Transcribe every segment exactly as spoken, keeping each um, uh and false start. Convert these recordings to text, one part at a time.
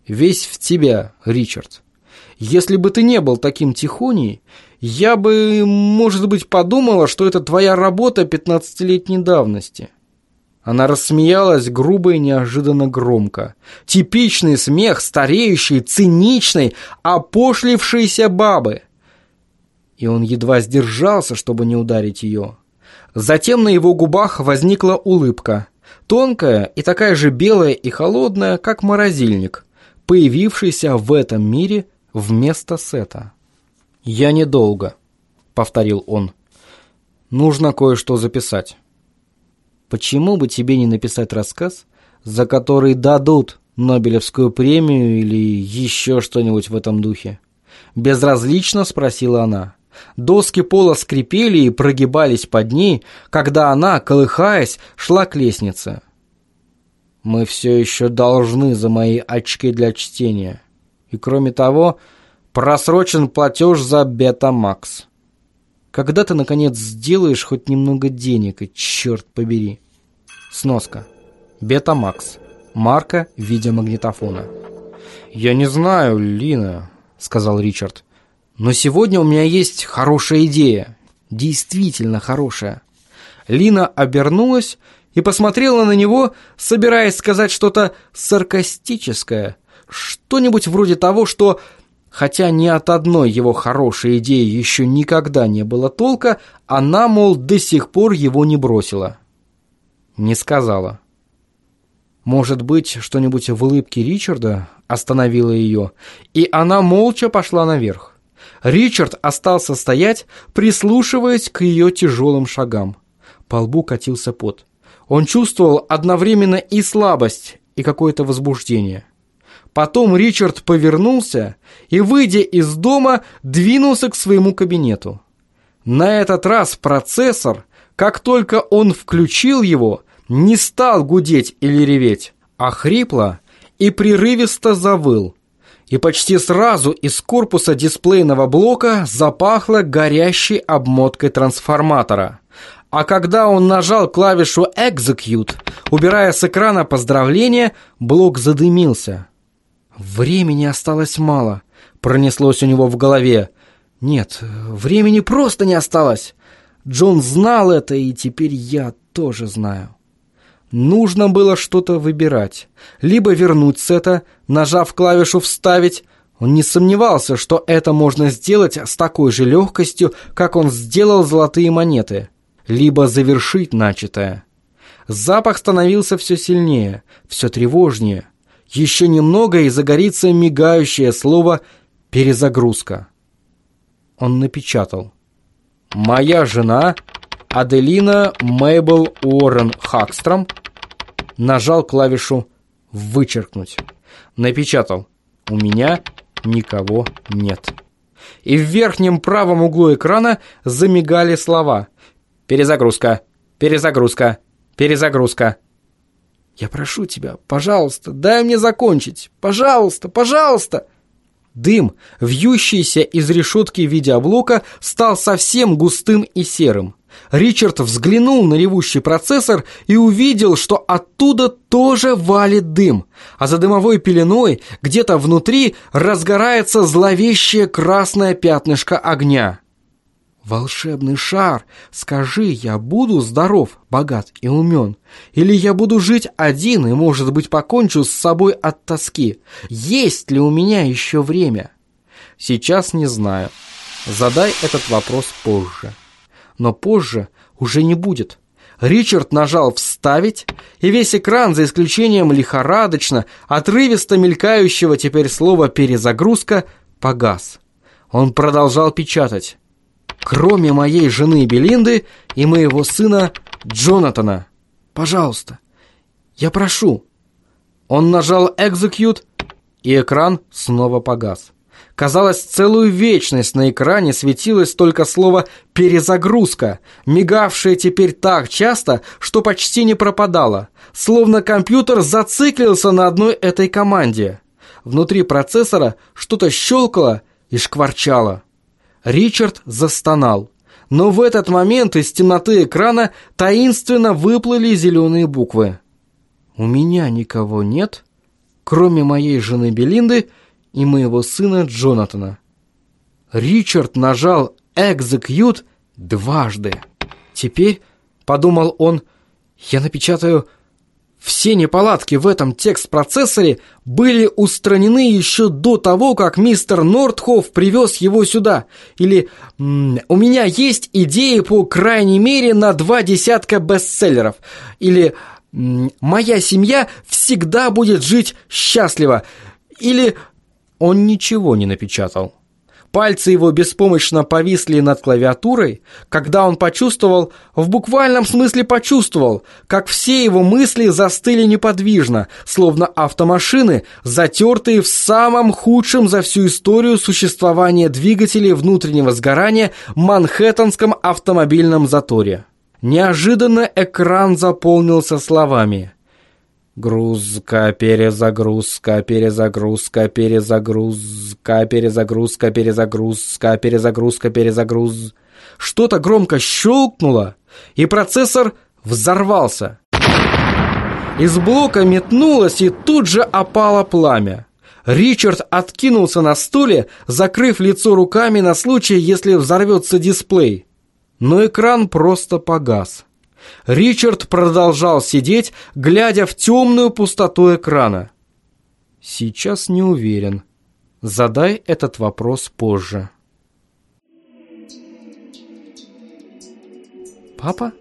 Весь в тебя, Ричард. Если бы ты не был таким тихоней, я бы, может быть, подумала, что это твоя работа пятнадцатилетней давности». Она рассмеялась грубо и неожиданно громко. Типичный смех стареющей, циничной, опошлившейся бабы. И он едва сдержался, чтобы не ударить ее. Затем на его губах возникла улыбка, тонкая и такая же белая и холодная, как морозильник, появившийся в этом мире вместо Сета. «Я недолго», — повторил он. «Нужно кое-что записать». «Почему бы тебе не написать рассказ, за который дадут Нобелевскую премию или еще что-нибудь в этом духе?» Безразлично спросила она. Доски пола скрипели и прогибались под ней, когда она, колыхаясь, шла к лестнице. «Мы все еще должны за мои очки для чтения. И кроме того, просрочен платеж за Бетамакс. Когда ты, наконец, сделаешь хоть немного денег, и черт побери». Сноска. Бетамакс. Марка видеомагнитофона. «Я не знаю, Лина», — сказал Ричард, «но сегодня у меня есть хорошая идея. Действительно хорошая». Лина обернулась и посмотрела на него, собираясь сказать что-то саркастическое, что-нибудь вроде того, что, хотя ни от одной его хорошей идеи еще никогда не было толка, она, мол, до сих пор его не бросила. Не сказала. Может быть, что-нибудь в улыбке Ричарда остановило ее, и она молча пошла наверх. Ричард остался стоять, прислушиваясь к ее тяжелым шагам. По лбу катился пот. Он чувствовал одновременно и слабость, и какое-то возбуждение. Потом Ричард повернулся и, выйдя из дома, двинулся к своему кабинету. На этот раз процессор, как только он включил его, не стал гудеть или реветь, а хрипло и прерывисто завыл. И почти сразу из корпуса дисплейного блока запахло горящей обмоткой трансформатора. А когда он нажал клавишу «Execute», убирая с экрана поздравления, блок задымился. «Времени осталось мало», — пронеслось у него в голове. «Нет, времени просто не осталось. Джон знал это, и теперь я тоже знаю». Нужно было что-то выбирать. Либо вернуть Сета, нажав клавишу «Вставить». Он не сомневался, что это можно сделать с такой же легкостью, как он сделал золотые монеты. Либо завершить начатое. Запах становился все сильнее, все тревожнее. Еще немного, и загорится мигающее слово «перезагрузка». Он напечатал: «Моя жена Аделина Мейбл Уоррен Хакстром». Нажал клавишу «Вычеркнуть». Напечатал: «У меня никого нет». И в верхнем правом углу экрана замигали слова: «Перезагрузка, перезагрузка, перезагрузка». «Я прошу тебя, пожалуйста, дай мне закончить. Пожалуйста, пожалуйста». Дым, вьющийся из решетки видеоблока, стал совсем густым и серым. Ричард взглянул на ревущий процессор и увидел, что оттуда тоже валит дым, а за дымовой пеленой где-то внутри разгорается зловещее красное пятнышко огня. «Волшебный шар, скажи, я буду здоров, богат и умен? Или я буду жить один и, может быть, покончу с собой от тоски? Есть ли у меня еще время?» «Сейчас не знаю. Задай этот вопрос позже». Но позже уже не будет. Ричард нажал «Вставить», и весь экран, за исключением лихорадочно, отрывисто мелькающего теперь слова «перезагрузка», погас. Он продолжал печатать: «Кроме моей жены Белинды и моего сына Джонатана. Пожалуйста, я прошу». Он нажал «Execute», и экран снова погас. Казалось, целую вечность на экране светилось только слово «перезагрузка», мигавшее теперь так часто, что почти не пропадало, словно компьютер зациклился на одной этой команде. Внутри процессора что-то щелкало и шкварчало. Ричард застонал, но в этот момент из темноты экрана таинственно выплыли зеленые буквы. «У меня никого нет, кроме моей жены Белинды и моего сына Джонатана. Ричард нажал «Execute» дважды. Теперь, подумал он, я напечатаю: все неполадки в этом текст-процессоре были устранены еще до того, как мистер Нортхофф привез его сюда. Или у меня есть идеи, по крайней мере, на два десятка бестселлеров. Или моя семья всегда будет жить счастливо. Или он ничего не напечатал. Пальцы его беспомощно повисли над клавиатурой, когда он почувствовал, в буквальном смысле почувствовал, как все его мысли застыли неподвижно, словно автомашины, затертые в самом худшем за всю историю существования двигателей внутреннего сгорания Манхэттенском автомобильном заторе. Неожиданно экран заполнился словами: грузка, перезагрузка, перезагрузка, перезагрузка, перезагрузка, перезагрузка, перезагрузка, перезагруз. Что-то громко щелкнуло, и процессор взорвался. Из блока метнулось и тут же опало пламя. Ричард откинулся на стуле, закрыв лицо руками на случай, если взорвется дисплей. Но экран просто погас. Ричард продолжал сидеть, глядя в темную пустоту экрана. Сейчас не уверен. Задай этот вопрос позже. Папа?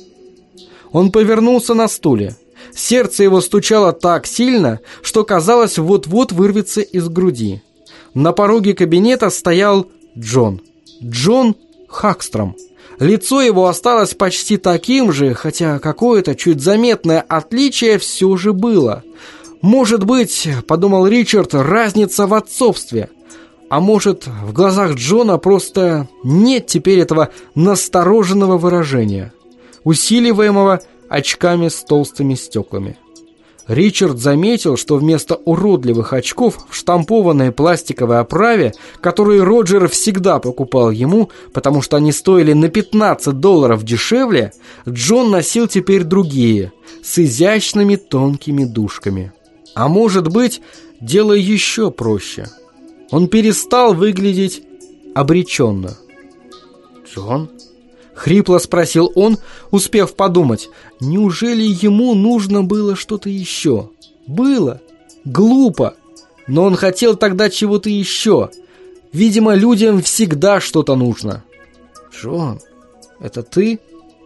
Он повернулся на стуле. Сердце его стучало так сильно, что казалось, вот-вот вырвется из груди. На пороге кабинета стоял Джон. Джон Хакстром. Лицо его осталось почти таким же, хотя какое-то чуть заметное отличие все же было. Может быть, подумал Ричард, разница в отцовстве. А может, в глазах Джона просто нет теперь этого настороженного выражения, усиливаемого очками с толстыми стеклами. Ричард заметил, что вместо уродливых очков в штампованной пластиковой оправе, которые Роджер всегда покупал ему, потому что они стоили на пятнадцать долларов дешевле, Джон носил теперь другие, с изящными тонкими дужками. А может быть, дело еще проще. Он перестал выглядеть обреченно. «Джон?» — хрипло спросил он, успев подумать, неужели ему нужно было что-то еще? Было. Глупо. Но он хотел тогда чего-то еще. Видимо, людям всегда что-то нужно. «Джон, это ты?»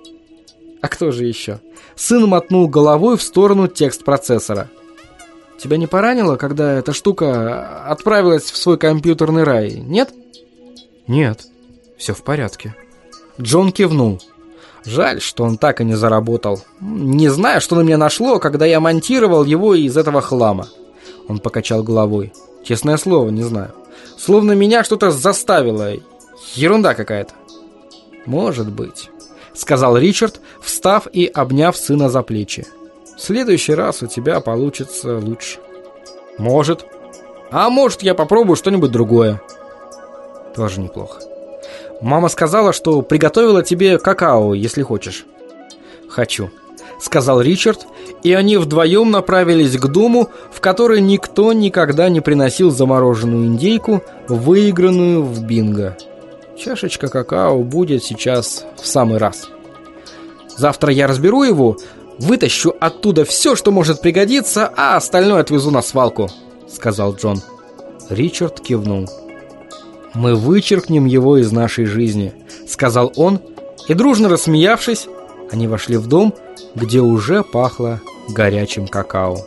«А кто же еще?» Сын мотнул головой в сторону текст-процессора. «Тебя не поранило, когда эта штука отправилась в свой компьютерный рай, нет?» «Нет, все в порядке». Джон кивнул. Жаль, что он так и не заработал. Не знаю, что на меня нашло, когда я монтировал его из этого хлама. Он покачал головой. Честное слово, не знаю. Словно меня что-то заставило. Ерунда какая-то. Может быть, сказал Ричард, встав и обняв сына за плечи. В следующий раз у тебя получится лучше. Может. А может, я попробую что-нибудь другое. Тоже неплохо. Мама сказала, что приготовила тебе какао, если хочешь. Хочу, сказал Ричард, и они вдвоем направились к дому, в который никто никогда не приносил замороженную индейку, выигранную в бинго. Чашечка какао будет сейчас в самый раз. Завтра я разберу его, вытащу оттуда все, что может пригодиться, а остальное отвезу на свалку, сказал Джон. Ричард кивнул. «Мы вычеркнем его из нашей жизни», — сказал он, и, дружно рассмеявшись, они вошли в дом, где уже пахло горячим какао.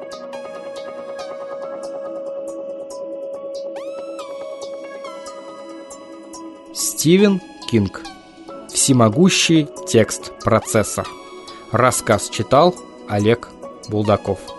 Стивен Кинг. Всемогущий текст-процессор. Рассказ читал Олег Булдаков.